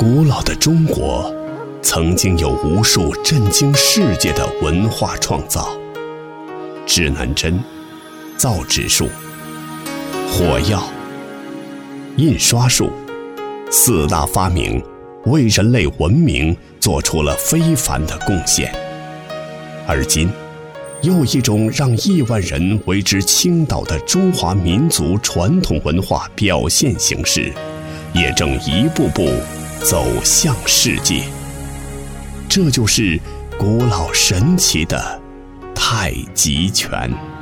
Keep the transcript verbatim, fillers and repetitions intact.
古老的中国曾经有无数震惊世界的文化创造，指南针、造纸术、火药、印刷术四大发明为人类文明做出了非凡的贡献。而今又一种让亿万人为之倾倒的中华民族传统文化表现形式，也正一步步走向世界。这就是古老神奇的太极拳。